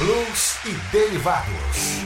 Blues e derivados.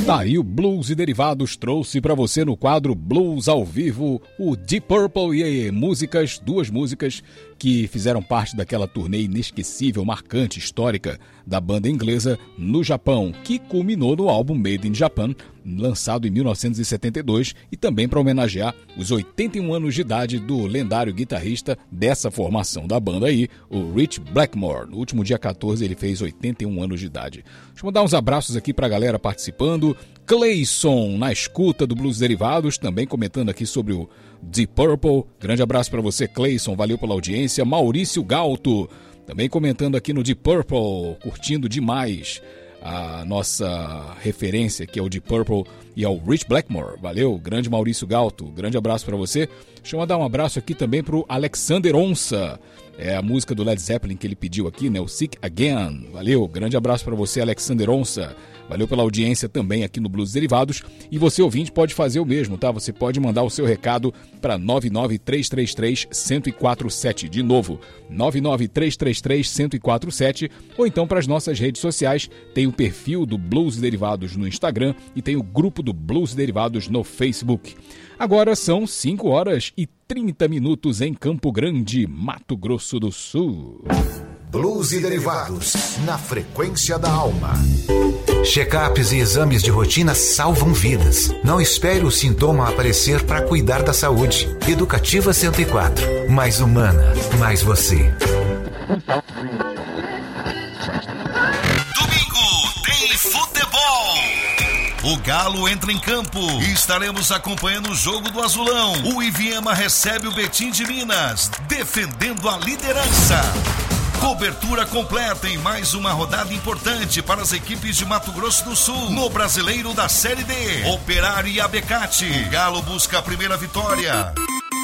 Tá aí o Blues e Derivados trouxe para você no quadro Blues ao Vivo o Deep Purple e duas músicas que fizeram parte daquela turnê inesquecível, marcante, histórica da banda inglesa no Japão, que culminou no álbum Made in Japan, lançado em 1972, e também para homenagear os 81 anos de idade do lendário guitarrista dessa formação da banda aí, o Rich Blackmore. No último dia 14 ele fez 81 anos de idade. Deixa eu mandar uns abraços aqui para a galera participando. Cleison na escuta do Blues Derivados, também comentando aqui sobre o Deep Purple. Grande abraço para você, Cleison, valeu pela audiência. Maurício Galto, também comentando aqui no Deep Purple, curtindo demais a nossa referência, que é o Deep Purple e ao Rich Blackmore. Valeu, grande Maurício Galto, grande abraço para você. Deixa eu mandar um abraço aqui também pro Alexander Onça. É a música do Led Zeppelin que ele pediu aqui, né? O Sick Again. Valeu, grande abraço para você, Alexander Onça. Valeu pela audiência também aqui no Blues Derivados. E você, ouvinte, pode fazer o mesmo, tá? Você pode mandar o seu recado para 99333-1047. De novo, 99333-1047. Ou então para as nossas redes sociais. Tem o perfil do Blues Derivados no Instagram e tem o grupo do Blues Derivados no Facebook. Agora são 5 horas e 30 minutos em Campo Grande, Mato Grosso do Sul. Blues e Derivados, na frequência da alma. Check-ups e exames de rotina salvam vidas. Não espere o sintoma aparecer para cuidar da saúde. Educativa 104. Mais humana, mais você. Domingo tem futebol. O Galo entra em campo e estaremos acompanhando o jogo do Azulão. O Iviema recebe o Betim de Minas, defendendo a liderança. Cobertura completa em mais uma rodada importante para as equipes de Mato Grosso do Sul no Brasileiro da Série D. Operário e Abecate. O Galo busca a primeira vitória.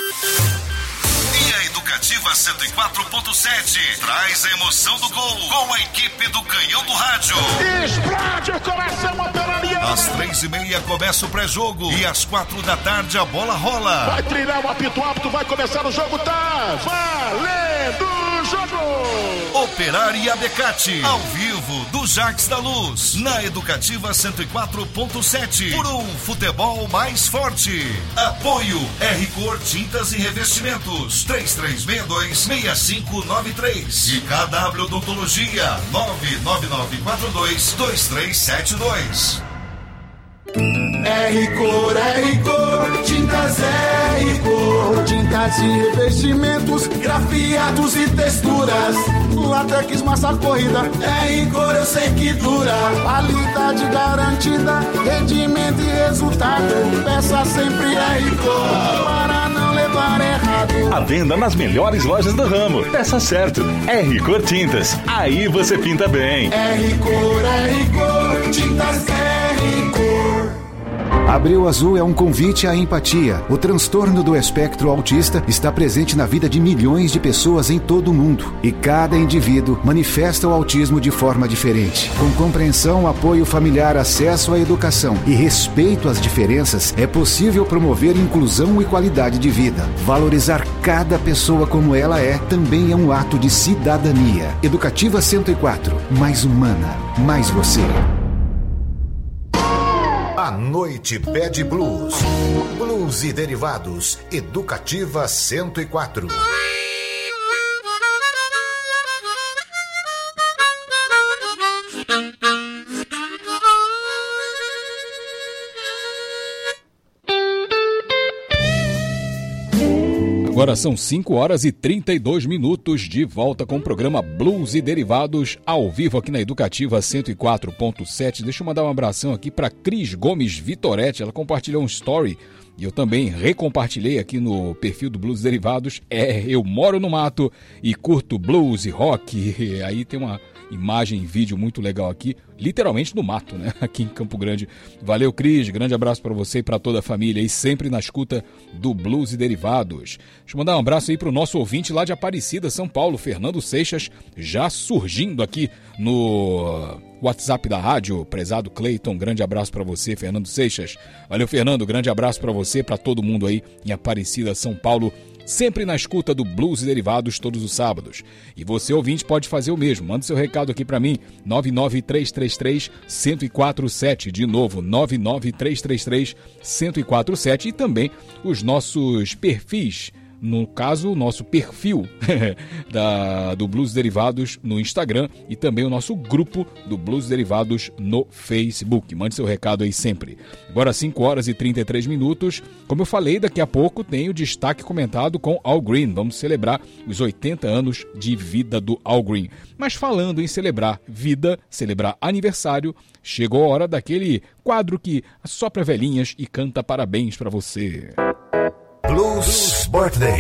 E a Educativa 104.7 traz a emoção do gol com a equipe do Canhão do Rádio. Explode o coração operário. Às 3h30 começa o pré-jogo e às 4 da tarde a bola rola. Vai trilhar o apito apto, vai começar o jogo, tá valendo o jogo. Operário e Abecate, ao vivo do Jacques da Luz, na Educativa 104.7, por um futebol mais forte. Apoio R-Cor Tintas e Revestimentos, 3362-6593 e KW Odontologia, 99942-2372. R-Cor, tintas R-Cor, tintas e revestimentos, grafiados e texturas, látex, massa corrida, R-Cor eu sei que dura, qualidade garantida, rendimento e resultado, peça sempre R-Cor, para não levar errado. A venda nas melhores lojas do ramo, peça certo, R-Cor Tintas, aí você pinta bem. R-Cor, tintas R-Cor. Abril Azul é um convite à empatia. O transtorno do espectro autista está presente na vida de milhões de pessoas em todo o mundo. E cada indivíduo manifesta o autismo de forma diferente. Com compreensão, apoio familiar, acesso à educação e respeito às diferenças, é possível promover inclusão e qualidade de vida. Valorizar cada pessoa como ela é também é um ato de cidadania. Educativa 104. Mais humana. Mais você. A noite pede blues. Blues e Derivados. Educativa 104. Agora são 5 horas e 32 minutos, de volta com o programa Blues e Derivados, ao vivo aqui na Educativa 104.7. Deixa eu mandar um abração aqui para Cris Gomes Vitoretti, ela compartilhou um story e eu também recompartilhei aqui no perfil do Blues Derivados. Eu moro no mato e curto blues e rock. Aí tem uma imagem e vídeo muito legal aqui, literalmente no mato, né? Aqui em Campo Grande. Valeu, Cris, grande abraço para você e para toda a família e sempre na escuta do Blues e Derivados. Deixa eu mandar um abraço aí pro nosso ouvinte lá de Aparecida, São Paulo, Fernando Seixas, já surgindo aqui no WhatsApp da rádio, prezado Cleiton, grande abraço para você, Fernando Seixas. Valeu, Fernando, grande abraço para você, para todo mundo aí em Aparecida, São Paulo, sempre na escuta do Blues e Derivados todos os sábados. E você, ouvinte, pode fazer o mesmo. Manda seu recado aqui para mim, 99333-1047. De novo, 99333-1047. E também os nossos perfis. No caso, o nosso perfil do Blues Derivados no Instagram e também o nosso grupo do Blues Derivados no Facebook. Mande seu recado aí sempre. Agora 5 horas e 33 minutos. Como eu falei, daqui a pouco tem o destaque comentado com Al Green. Vamos celebrar os 80 anos de vida do Al Green. Mas falando em celebrar vida, celebrar aniversário, chegou a hora daquele quadro que assopra velhinhas e canta parabéns para você. Blues Birthday.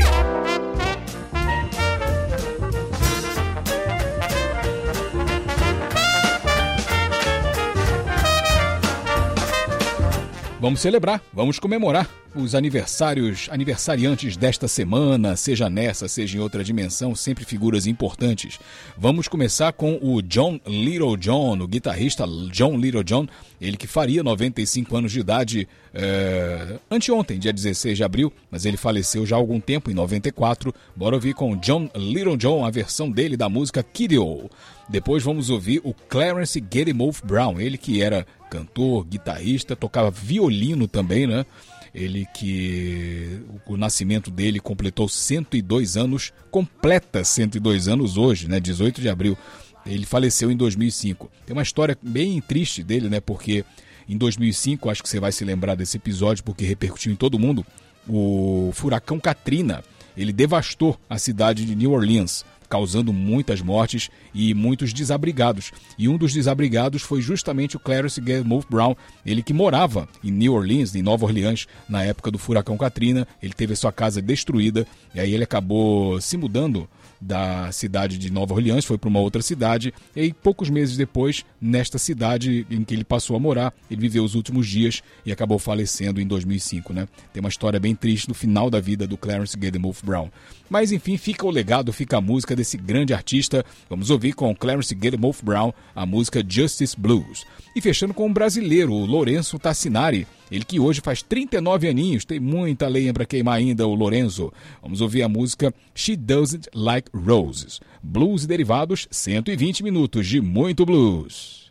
Vamos celebrar, vamos comemorar os aniversariantes desta semana, seja nessa, seja em outra dimensão, sempre figuras importantes. Vamos começar com o John Little John, o guitarrista John Little John, ele que faria 95 anos de idade anteontem, dia 16 de abril, mas ele faleceu já há algum tempo, em 94. Bora ouvir com o John Little John a versão dele da música Kiddo. Depois vamos ouvir o Clarence Gedimoth Brown, ele que era cantor, guitarrista, tocava violino também, né? Ele que o nascimento dele completou 102 anos, completa 102 anos hoje, né? 18 de abril. Ele faleceu em 2005. Tem uma história bem triste dele, né? Porque em 2005, acho que você vai se lembrar desse episódio porque repercutiu em todo mundo, o furacão Katrina, ele devastou a cidade de New Orleans, causando muitas mortes e muitos desabrigados. E um dos desabrigados foi justamente o Clarence Gedimoth Brown, ele que morava em New Orleans, em Nova Orleans, na época do furacão Katrina. Ele teve a sua casa destruída e aí ele acabou se mudando da cidade de Nova Orleans, foi para uma outra cidade, e aí, poucos meses depois, nesta cidade em que ele passou a morar, ele viveu os últimos dias e acabou falecendo em 2005, né? Tem uma história bem triste no final da vida do Clarence Gedimoth Brown. Mas enfim, fica o legado, fica a música desse grande artista. Vamos ouvir com Clarence Gedimoth Brown a música Justice Blues. E fechando com um brasileiro, o Lourenço Tassinari, ele que hoje faz 39 aninhos, tem muita lenha para queimar ainda, o Lourenço. Vamos ouvir a música She Doesn't Like Roses. Blues e Derivados, 120 minutos de muito blues.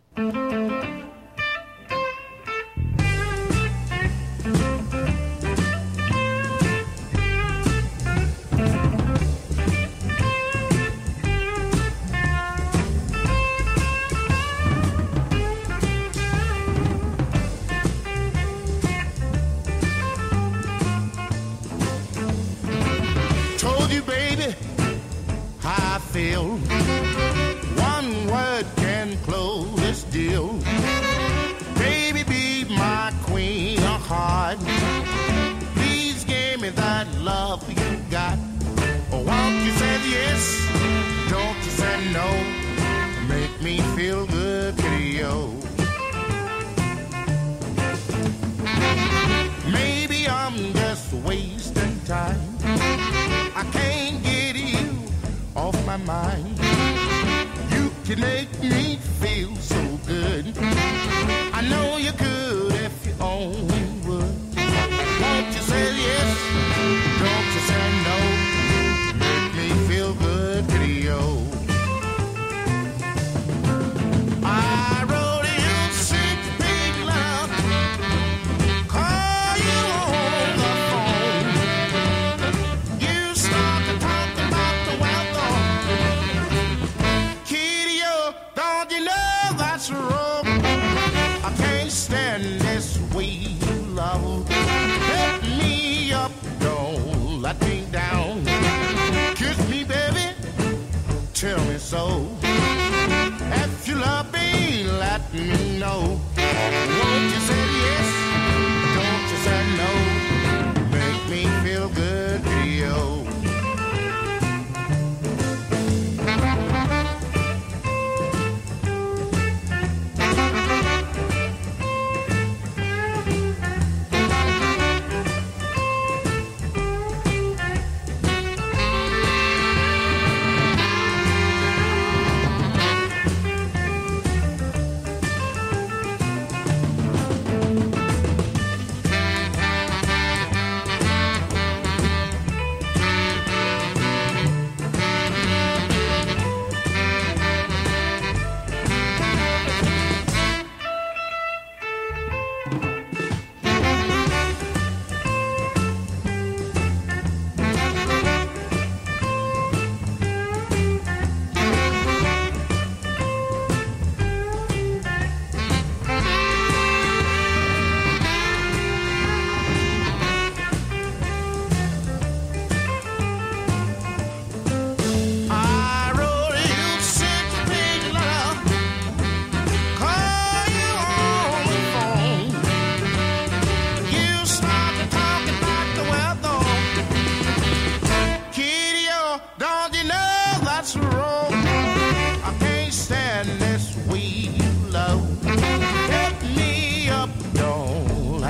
One word can close this deal. Baby, be my queen of heart. Please give me that love you got. Won't you say yes? Don't you say no? Make me feel good, video. Maybe I'm just wasting time. I can't get you off my mind. You can make me feel so good. I know you could if you only would. Won't you say yes? Don't you say no? Make me feel good, video. I wrote you 6-page love. Call you on the phone. You started talking about the weather. Kitty, don't you know that's wrong? I can't stand this way you love. Let me up, don't let me down. Kiss me, baby, tell me so. If you love me, let me know. Won't you say yes? Don't you say no? Make me feel good, Rio.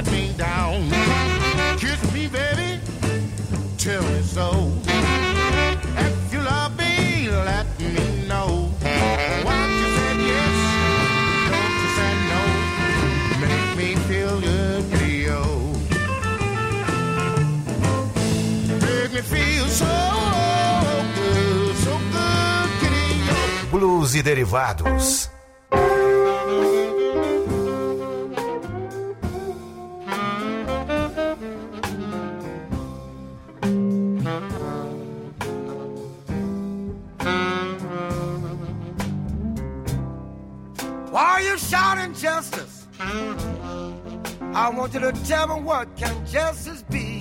let me down. Kiss me, baby, tell me so. If you love me, let me know. Why don't you say yes, don't you say no? Make me feel good, Leo. Make me feel so good, so good, Leo. Blues e derivados. Why are you shouting justice? I want you to tell me, what can justice be?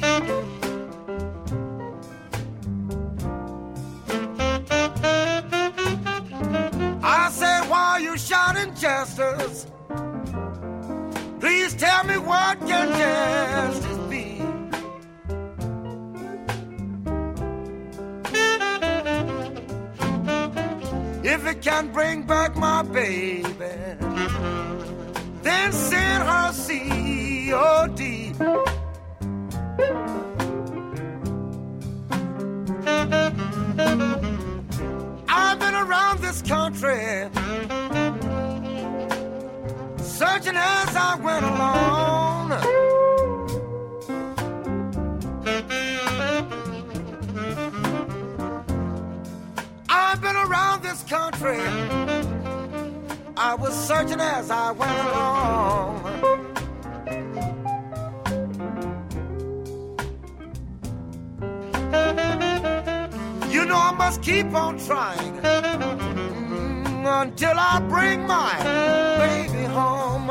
I say, why are you shouting justice? Please tell me, what can justice be? If it can bring back my baby, then send her COD. I've been around this country, searching as I went along. I've been around this country, I was searching as I went along. You know I must keep on trying until I bring my baby home.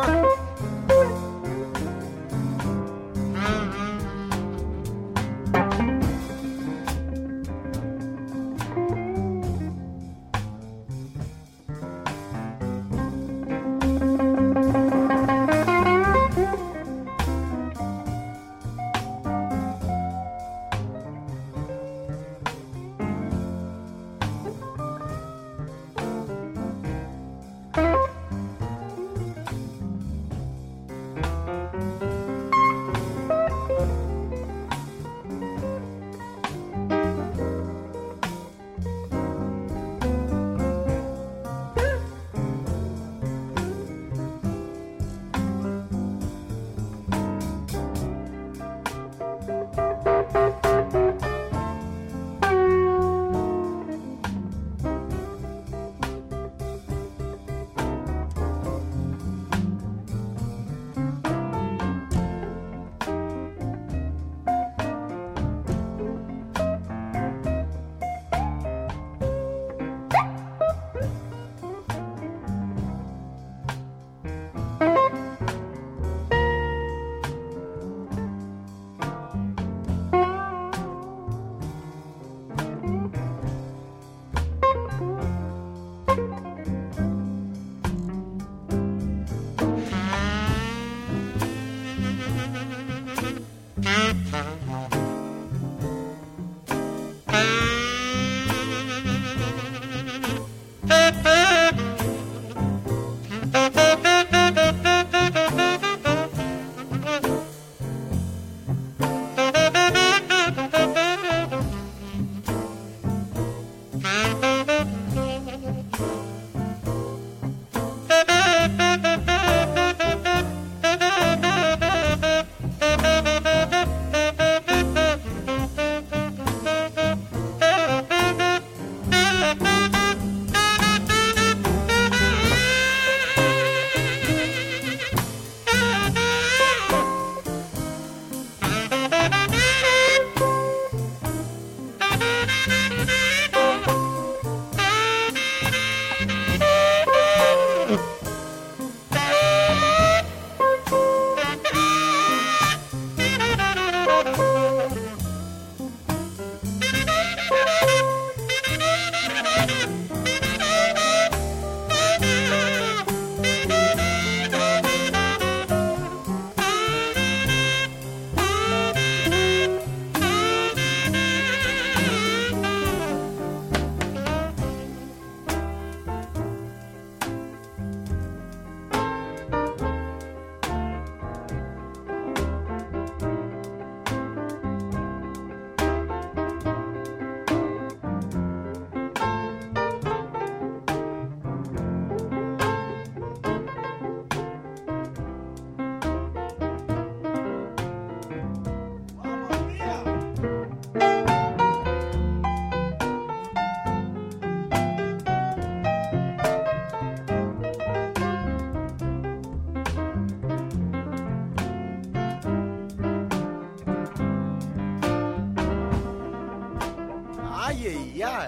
Ai, ai, ai.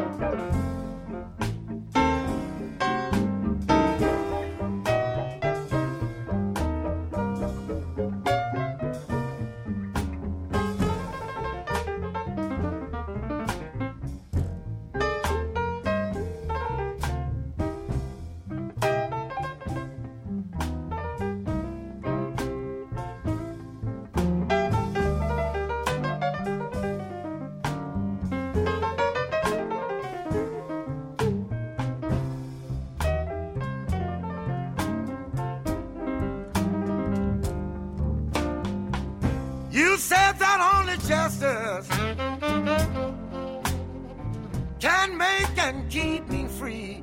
You said that only justice can make and keep me free.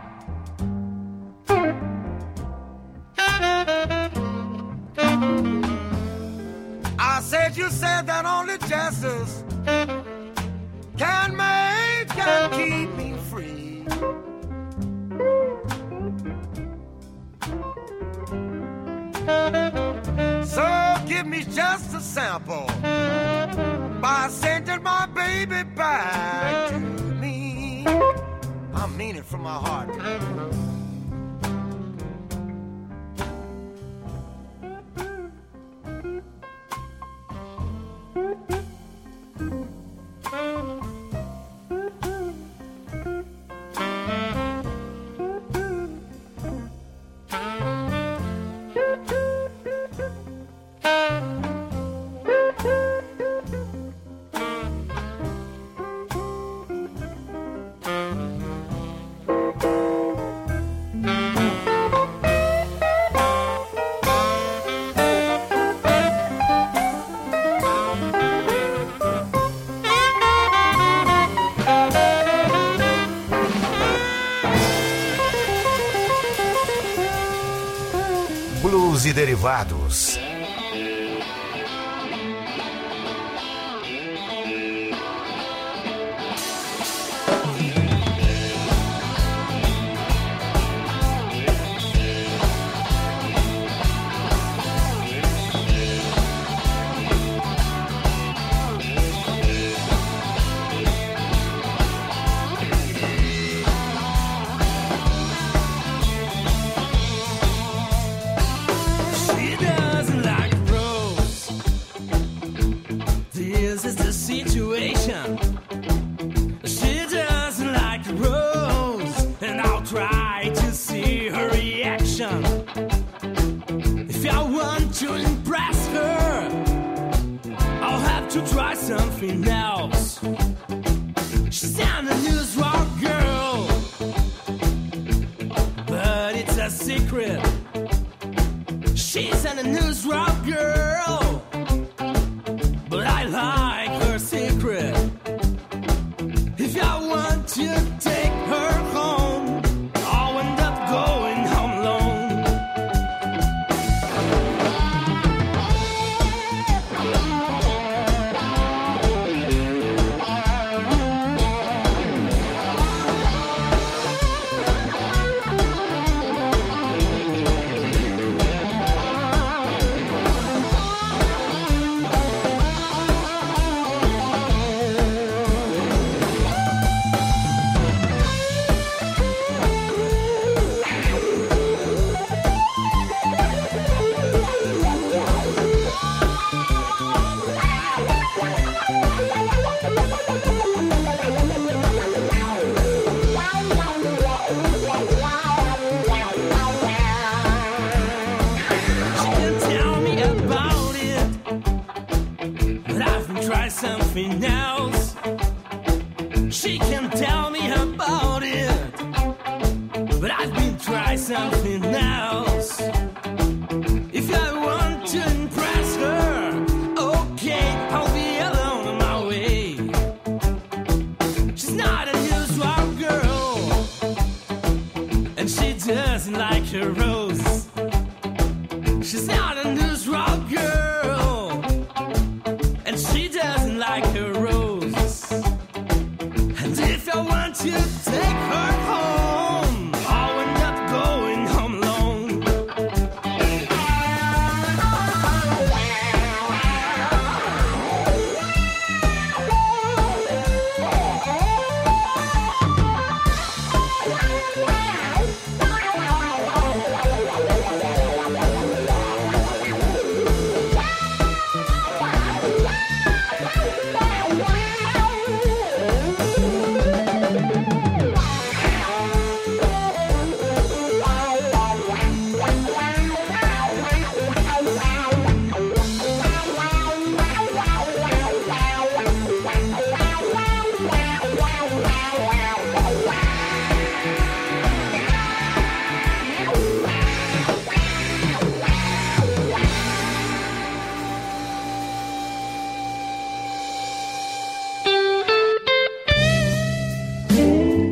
I said you said that only justice can make and keep me free. So give me just a sample by sending my baby back to me. I mean it from my heart. Blues e derivados. Something else. She's not a news rock girl, but it's a secret. She's not a news rock girl, but I like her secret. If I want to take her home, I'll end up going home alone. Something else. She can tell me about it, but I've been trying something else. If I want to impress her, okay, I'll be alone on my way. She's not a usual girl, and she doesn't like her rose. She's not a usual girl, and she doesn't like her rose. And if I want to take her home, I'll end up going home alone.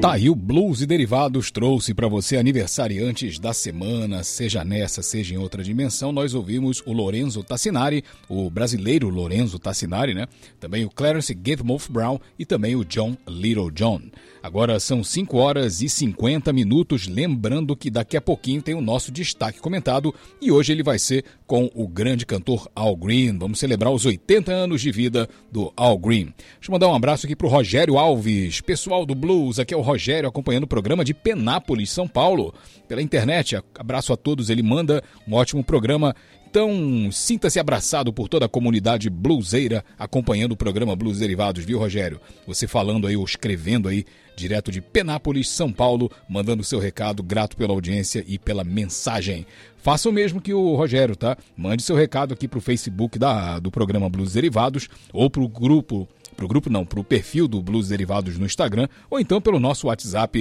Tá aí, o Blues e Derivados trouxe para você aniversariantes da semana, seja nessa, seja em outra dimensão. Nós ouvimos o Lorenzo Tassinari, o brasileiro Lorenzo Tassinari, né? Também o Clarence Gatemouth Brown e também o John Little John. Agora são 5 horas e 50 minutos, lembrando que daqui a pouquinho tem o nosso destaque comentado e hoje ele vai ser com o grande cantor Al Green. Vamos celebrar os 80 anos de vida do Al Green. Deixa eu mandar um abraço aqui pro Rogério Alves, pessoal do Blues, aqui é o Rogério acompanhando o programa de Penápolis, São Paulo, pela internet. Abraço a todos, ele manda um ótimo programa. Então, sinta-se abraçado por toda a comunidade bluseira acompanhando o programa Blues Derivados, viu, Rogério? Você falando aí ou escrevendo aí direto de Penápolis, São Paulo, mandando seu recado, grato pela audiência e pela mensagem. Faça o mesmo que o Rogério, tá? Mande seu recado aqui pro Facebook do programa Blues Derivados ou pro perfil do Blues Derivados no Instagram, ou então pelo nosso WhatsApp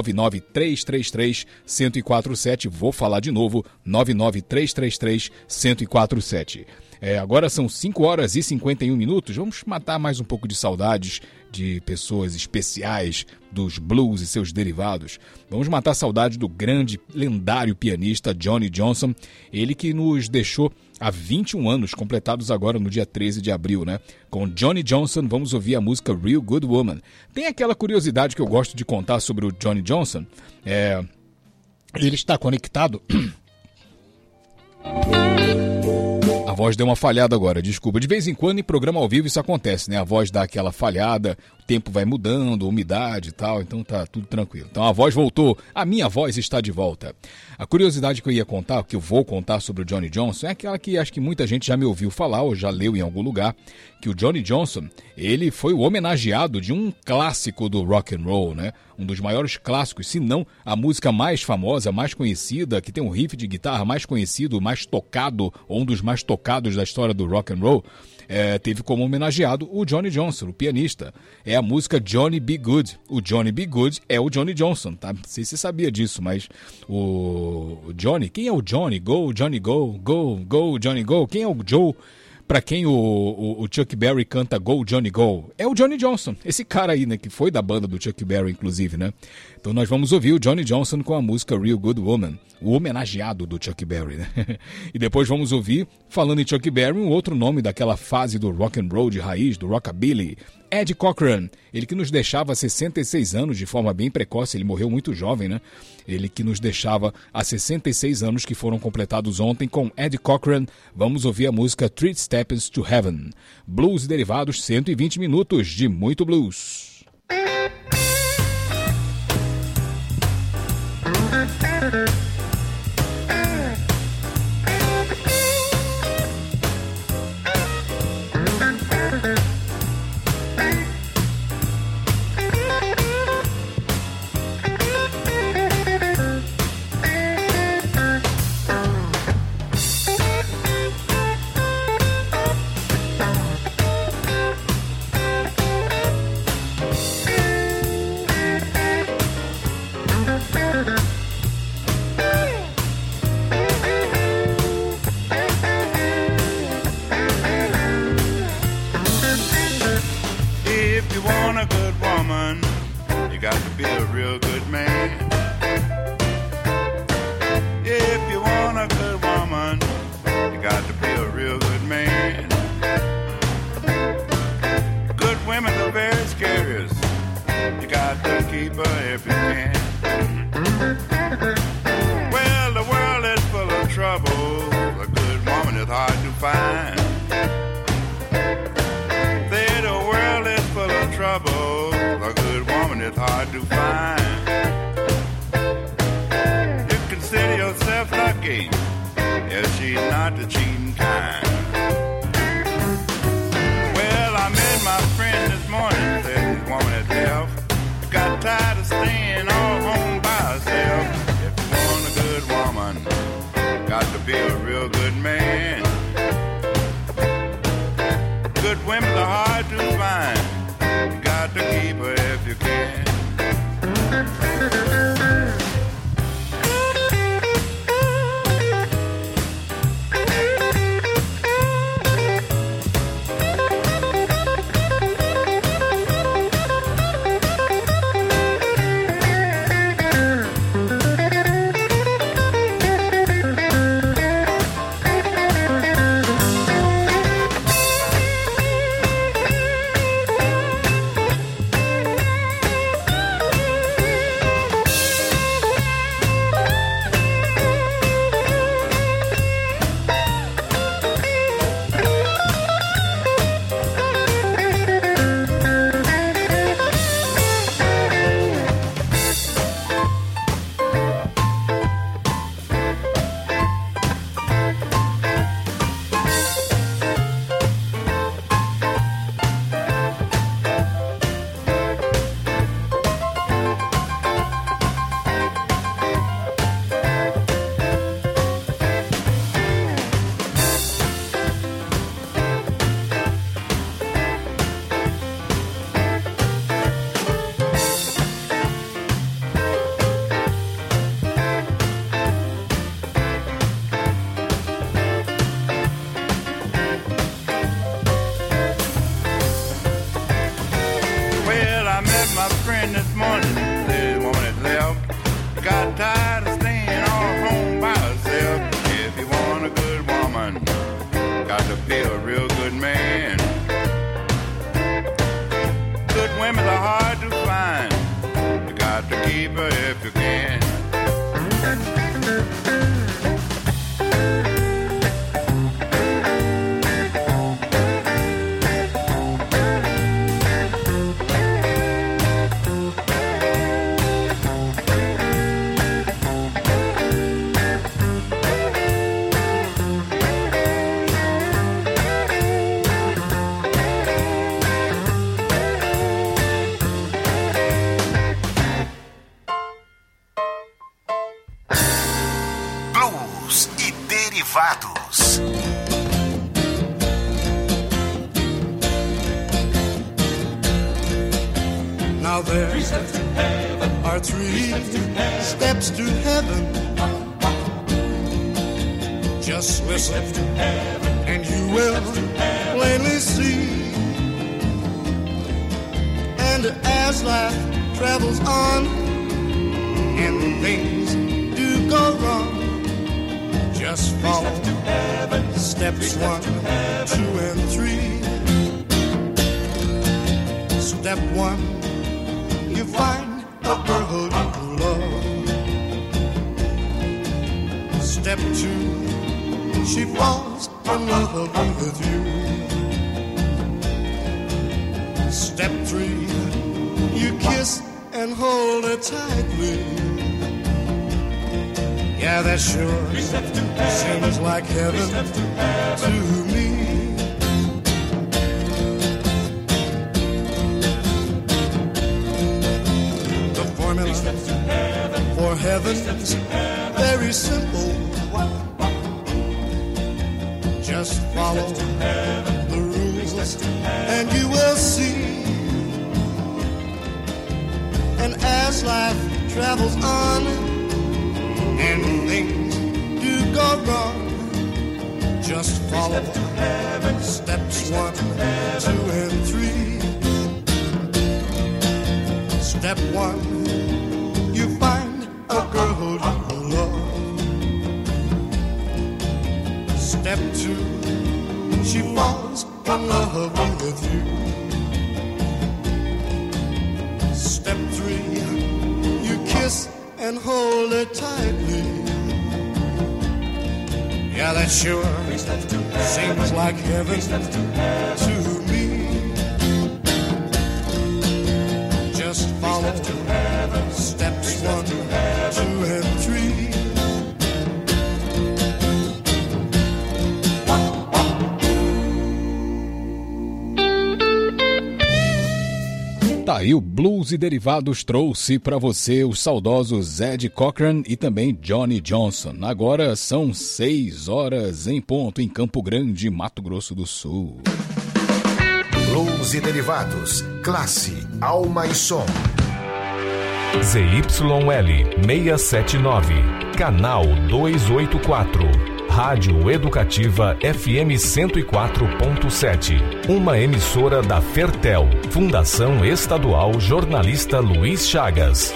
99333-1047. Vou falar de novo, 99333-1047. Agora são 5 horas e 51 minutos. Vamos matar mais um pouco de saudades de pessoas especiais dos blues e seus derivados. Vamos matar a saudade do grande, lendário pianista Johnny Johnson, ele que nos deixou há 21 anos, completados agora no dia 13 de abril, né? Com Johnny Johnson, vamos ouvir a música Real Good Woman. Tem aquela curiosidade que eu gosto de contar sobre o Johnny Johnson. Ele está conectado... A voz deu uma falhada agora, desculpa. De vez em quando em programa ao vivo isso acontece, né? A voz dá aquela falhada, o tempo vai mudando, umidade e tal, então tá tudo tranquilo. Então a voz voltou, a minha voz está de volta. A curiosidade que eu ia contar, que eu vou contar sobre o Johnny Johnson, é aquela que acho que muita gente já me ouviu falar ou já leu em algum lugar, que o Johnny Johnson, ele foi o homenageado de um clássico do rock and roll, né? Um dos maiores clássicos, se não a música mais famosa, mais conhecida, que tem um riff de guitarra mais conhecido, mais tocado, ou um dos mais tocados da história do rock and roll, teve como homenageado o Johnny Johnson, o pianista. É a música Johnny B. Good. O Johnny B. Good é o Johnny Johnson, tá? Não sei se você sabia disso, mas o Johnny, quem é o Johnny? Go, Johnny, go, go, go, Johnny, go. Quem é o Joe? Pra quem o Chuck Berry canta Go, Johnny, Go, é o Johnny Johnson, esse cara aí, né, que foi da banda do Chuck Berry, inclusive, né? Então nós vamos ouvir o Johnny Johnson com a música Real Good Woman, o homenageado do Chuck Berry, né? E depois vamos ouvir, falando em Chuck Berry, um outro nome daquela fase do rock and roll de raiz, do rockabilly, Eddie Cochran, ele que nos deixava há 66 anos de forma bem precoce, ele morreu muito jovem, né? Ele que nos deixava há 66 anos que foram completados ontem com Eddie Cochran. Vamos ouvir a música Three Steps to Heaven. Blues e Derivados, 120 minutos de muito blues. got to be a real good man. Good women are hard to find. You got to keep her if you can. Now there are 3 steps to heaven. Just listen and you will plainly see. And as life travels on and things do go wrong, just follow steps 1, 2, and 3. Step 1, you find a girl you love. Step 2, she falls in love with you. Step 3, you kiss and hold her tightly. Yeah, that sure seems like heaven to me. The formula for heaven's very simple. Just follow the rules and you will see. And as life travels on and things do go wrong, just follow steps 1, 2, and 3. Step 1, you find a girl you love. Step 2, she falls in love with you. Step 3, you kiss and hold her tightly. Yeah, that sure seems like heaven to me. Just follow steps 1, 2, and 3. Tá aí, o Blues e Derivados trouxe para você os saudosos Ed Cochran e também Johnny Johnson. Agora são 6 horas em ponto em Campo Grande, Mato Grosso do Sul. Blues e Derivados, classe, alma e som. ZYL 679, canal 284. Rádio Educativa FM 104.7. Uma emissora da Fertel, Fundação Estadual Jornalista Luiz Chagas.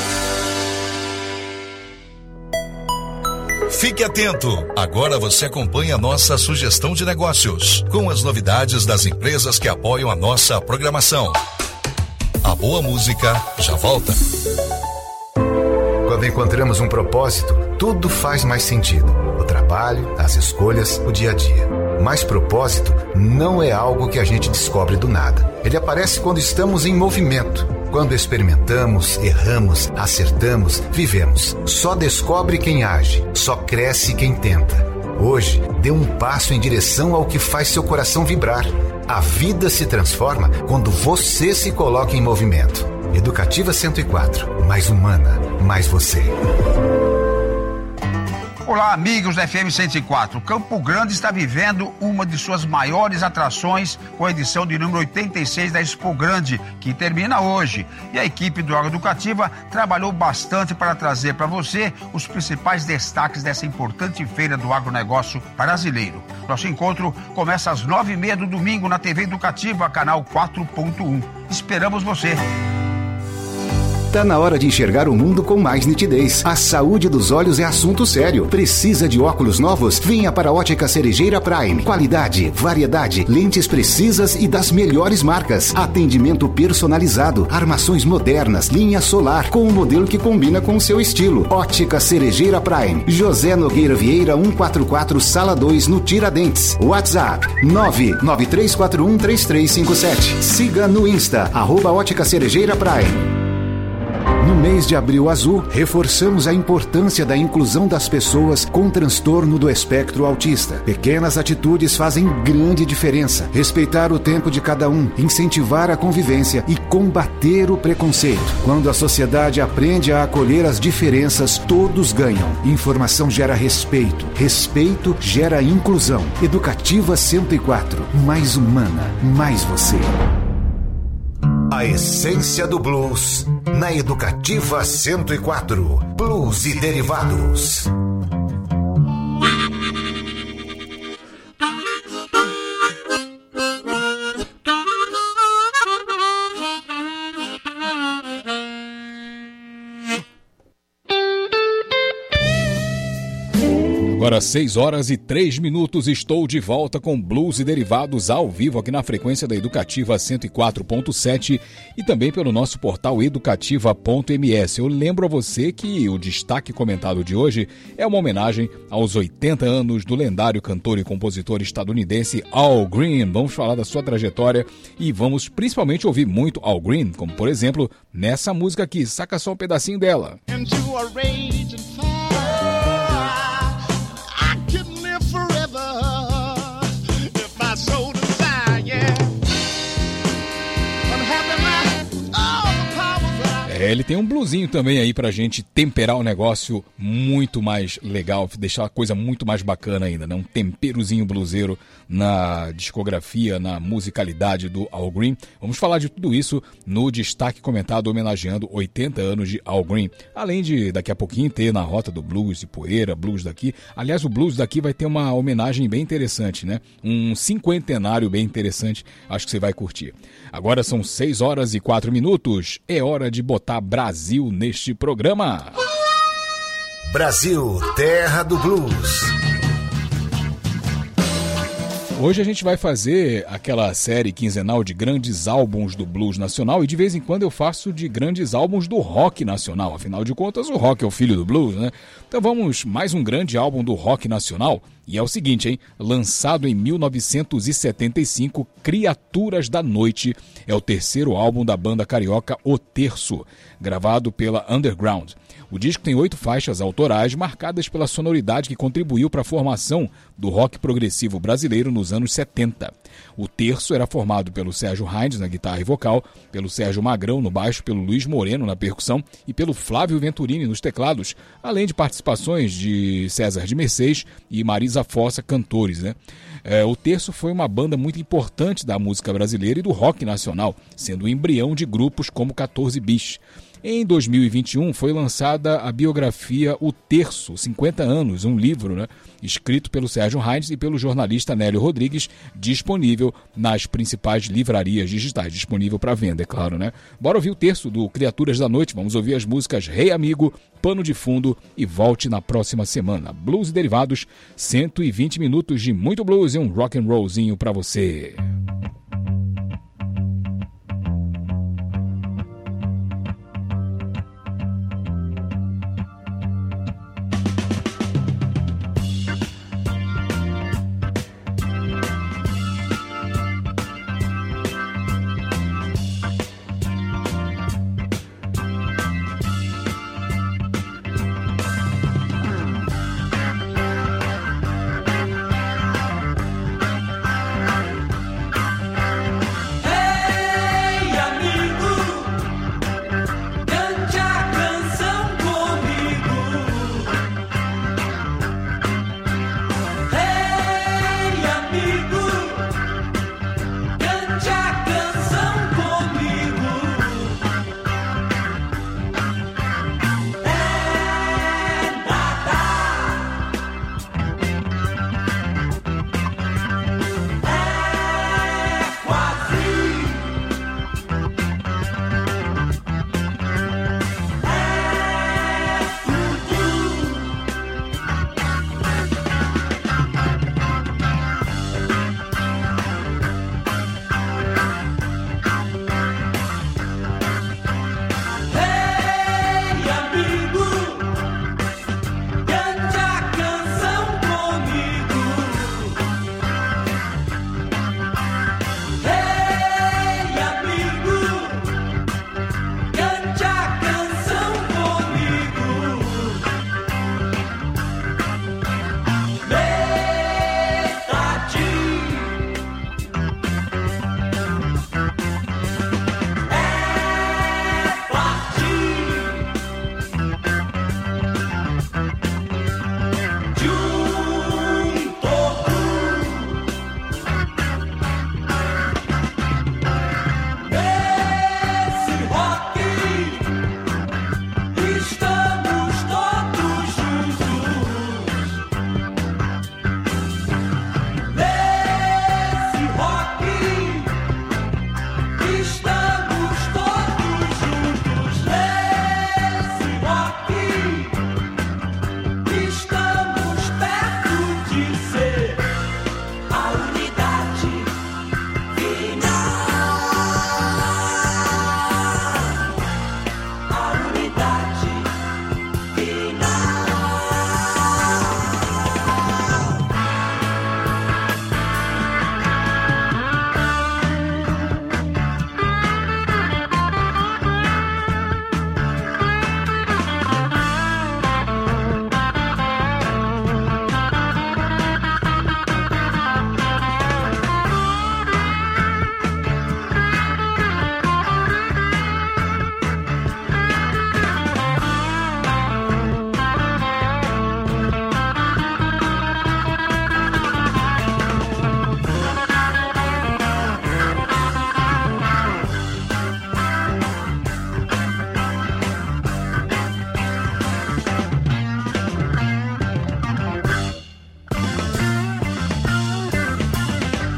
Fique atento! Agora você acompanha a nossa sugestão de negócios, com as novidades das empresas que apoiam a nossa programação. A boa música já volta. Quando encontramos um propósito, tudo faz mais sentido. O trabalho, as escolhas, o dia a dia. Mas propósito não é algo que a gente descobre do nada. Ele aparece quando estamos em movimento. Quando experimentamos, erramos, acertamos, vivemos. Só descobre quem age, só cresce quem tenta. Hoje, dê um passo em direção ao que faz seu coração vibrar. A vida se transforma quando você se coloca em movimento. Educativa 104, mais humana, mais você. Olá, amigos da FM 104. Campo Grande está vivendo uma de suas maiores atrações com a edição de número 86 da Expo Grande, que termina hoje. E a equipe do Agroeducativa trabalhou bastante para trazer para você os principais destaques dessa importante feira do agronegócio brasileiro. Nosso encontro começa às 9h30 do domingo na TV Educativa, canal 4.1. Esperamos você! Tá na hora de enxergar o mundo com mais nitidez. A saúde dos olhos é assunto sério. Precisa de óculos novos? Venha para a Ótica Cerejeira Prime. Qualidade, variedade, lentes precisas e das melhores marcas. Atendimento personalizado, armações modernas, linha solar, com um modelo que combina com o seu estilo. Ótica Cerejeira Prime. José Nogueira Vieira 144, Sala 2, no Tiradentes. WhatsApp 993413357. Siga no Insta, @Ótica Cerejeira Prime. No mês de Abril Azul, reforçamos a importância da inclusão das pessoas com transtorno do espectro autista. Pequenas atitudes fazem grande diferença. Respeitar o tempo de cada um, incentivar a convivência e combater o preconceito. Quando a sociedade aprende a acolher as diferenças, todos ganham. Informação gera respeito. Respeito gera inclusão. Educativa 104. Mais humana, mais você. A essência do blues na Educativa 104. Blues e derivados. Agora 6h03, estou de volta com Blues e Derivados ao vivo aqui na frequência da Educativa 104.7 e também pelo nosso portal educativa.ms. Eu lembro a você que o destaque comentado de hoje é uma homenagem aos 80 anos do lendário cantor e compositor estadunidense Al Green. Vamos falar da sua trajetória e vamos principalmente ouvir muito Al Green, como por exemplo nessa música aqui, saca só um pedacinho dela. Ele tem um bluesinho também aí pra gente temperar o negócio muito mais legal, deixar a coisa muito mais bacana ainda, né? Um temperozinho bluseiro na discografia, na musicalidade do Al Green. Vamos falar de tudo isso no destaque comentado homenageando 80 anos de Al Green. Além de daqui a pouquinho ter na Rota do Blues de Poeira, Blues daqui. Aliás, o Blues daqui vai ter uma homenagem bem interessante, né? Um cinquentenário bem interessante, acho que você vai curtir. Agora são 6h04, é hora de botar Brasil neste programa. Brasil, terra do blues. Hoje a gente vai fazer aquela série quinzenal de grandes álbuns do blues nacional e de vez em quando eu faço de grandes álbuns do rock nacional. Afinal de contas, o rock é o filho do blues, né? Então vamos, mais um grande álbum do rock nacional. E é o seguinte, hein? Lançado em 1975, Criaturas da Noite é o terceiro álbum da banda carioca O Terço, gravado pela Underground. O disco tem 8 faixas autorais marcadas pela sonoridade que contribuiu para a formação do rock progressivo brasileiro nos anos 70. O Terço era formado pelo Sérgio Heinz na guitarra e vocal, pelo Sérgio Magrão no baixo, pelo Luiz Moreno na percussão e pelo Flávio Venturini nos teclados, além de participações de César de Mercês e Marisa Fossa, cantores, né? O Terço foi uma banda muito importante da música brasileira e do rock nacional, sendo o embrião de grupos como 14 Bis. Em 2021 foi lançada a biografia O Terço, 50 anos, um livro, né, escrito pelo Sérgio Heinz e pelo jornalista Nélio Rodrigues, disponível nas principais livrarias digitais, disponível para venda, é claro, né? Bora ouvir o Terço do Criaturas da Noite, vamos ouvir as músicas Rei Amigo, Pano de Fundo e Volte na próxima semana. Blues e Derivados, 120 minutos de muito blues e um rock and rollzinho para você.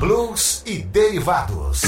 Blues e derivados.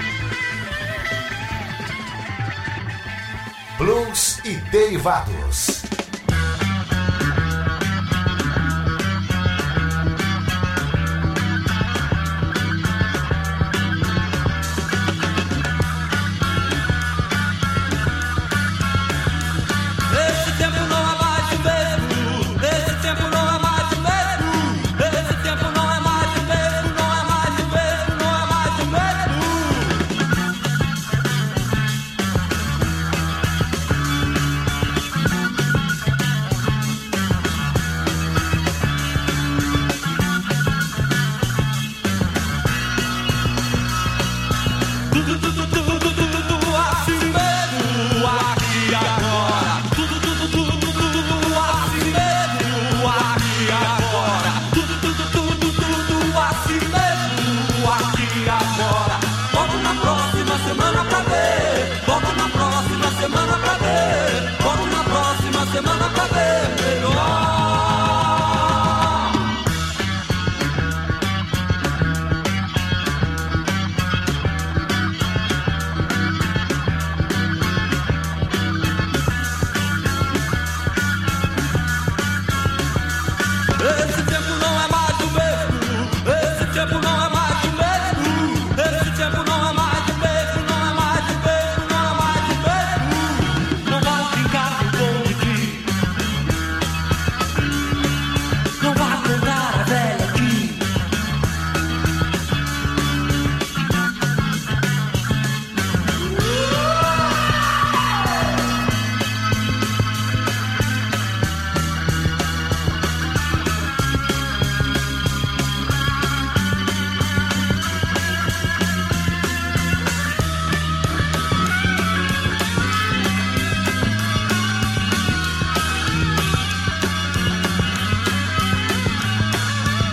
Blues e derivados.